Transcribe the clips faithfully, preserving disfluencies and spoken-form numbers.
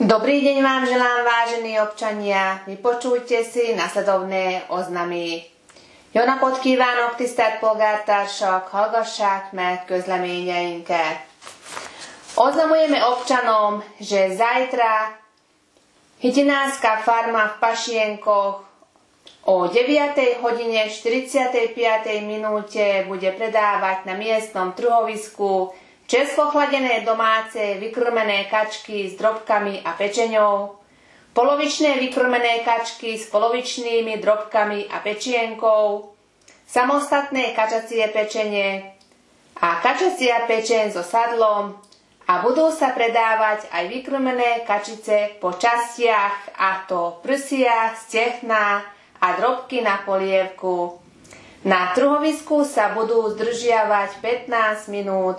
Dobrý deň vám želám, vážení občania. Vypočujte si nasledovné oznamy. Jó napot kívánok, tisztelt polgártársak, hallgassák meg közleményeinket. Oznamujeme občanom, že zajtra hytinánska farma v Pašienkoch o deviatej hodine štyridsiatej piatej minúte bude predávať na miestnom trhovisku čerstvo chladené domáce vykrmené kačky s drobkami a pečeňou, polovičné vykrmené kačky s polovičnými drobkami a pečienkou, samostatné kačacie pečenie a kačacia pečeň so sadlom a budú sa predávať aj vykrmené kačice po častiach, a to prsia, stehná a drobky na polievku. Na trhovisku sa budú zdržiavať pätnásť minút.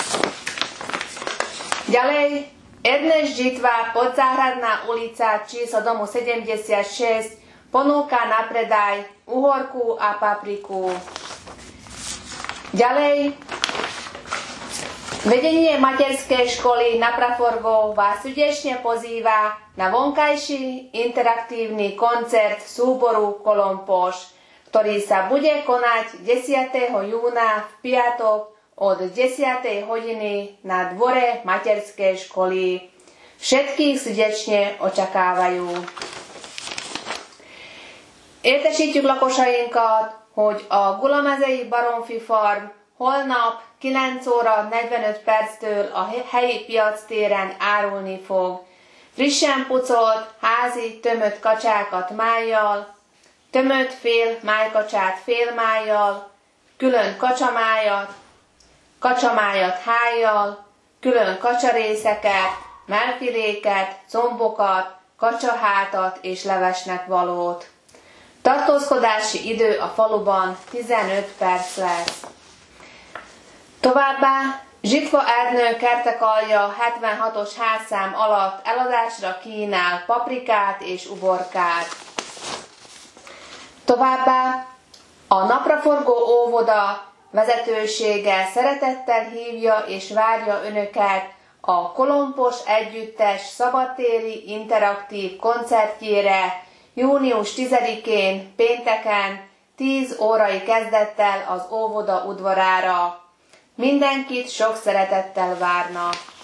Ďalej, Ernest Žitva, Podzáhradná ulica, číslo domu sedemdesiatšesť, ponúka na predaj uhorku a papriku. Ďalej, vedenie materskej školy na Praforgov vás srdečne pozýva na vonkajší interaktívny koncert súboru Kolompoš, ktorý sa bude konať desiateho júna v piatok od desiatej hodiny na dvore materskej školy. Všetkých srdečne očakávajú. Értesítjük lakosainkat, hogy a Gulamezei Baromfi Farm holnap kilenc óra negyvenöt perctől a helyi piactéren árulni fog frissen pucolt, házi tömött kacsákat májjal, tömött fél májkacsát fél májjal, külön kacsamájat, kacsamájat hájjal, külön kacsarészeket, mellfiléket, combokat, kacsahátat és levesnek valót. Tartózkodási idő a faluban tizenöt perc lesz. Továbbá Zsitva Ernő Kertekalja hetvenhatos házszám alatt eladásra kínál paprikát és uborkát. Továbbá a Napraforgó óvoda vezetősége szeretettel hívja és várja önöket a Kolompos Együttes szabadtéri interaktív koncertjére június tizedikén pénteken tíz órai kezdettel az óvoda udvarára. Mindenkit sok szeretettel várnak.